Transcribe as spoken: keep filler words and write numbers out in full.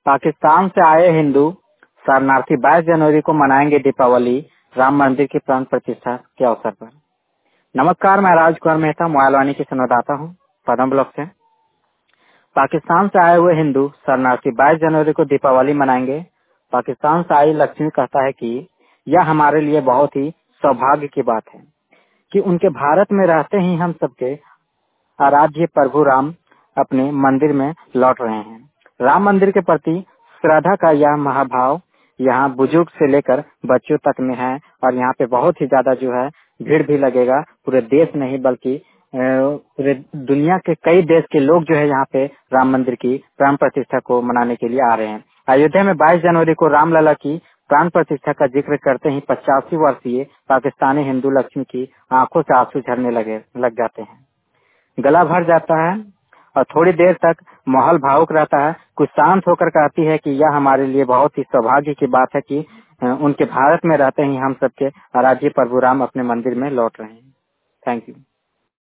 पाकिस्तान से आए हिंदू शरणार्थी बाईस जनवरी को मनाएंगे दीपावली राम मंदिर की प्राण प्रतिष्ठा के अवसर पर। नमस्कार, मैं राजकुमार मेहता मोबाइलवाणी की संवाददाता हूँ पदम ब्लॉक से। पाकिस्तान से आए हुए हिंदू शरणार्थी बाईस जनवरी को दीपावली मनाएंगे। पाकिस्तान से आई लक्ष्मी कहता है कि यह हमारे लिए बहुत ही सौभाग्य की बात है कि उनके भारत में रहते ही हम सबके आराध्य प्रभु राम अपने मंदिर में लौट रहे हैं। राम मंदिर के प्रति श्रद्धा का यह महाभाव यहाँ बुजुर्ग से लेकर बच्चों तक में है और यहाँ पे बहुत ही ज्यादा जो है भीड़ भी लगेगा। पूरे देश नहीं बल्कि अ, पूरे दुनिया के कई देश के लोग जो है यहाँ पे राम मंदिर की प्राण प्रतिष्ठा को मनाने के लिए आ रहे हैं। अयोध्या में बाईस जनवरी को रामलला की प्राण प्रतिष्ठा का जिक्र करते ही पचासी वर्षीय पाकिस्तानी हिंदू लक्ष्मी की आंखों से आंसू झरने लगे लग जाते हैं, गला भर जाता है और थोड़ी देर तक माहौल भावुक रहता है। कुछ शांत होकर कहती है कि यह हमारे लिए बहुत ही सौभाग्य की बात है कि अ, उनके भारत में रहते ही हम सबके आराध्य प्रभु राम अपने मंदिर में लौट रहे हैं। Thank you.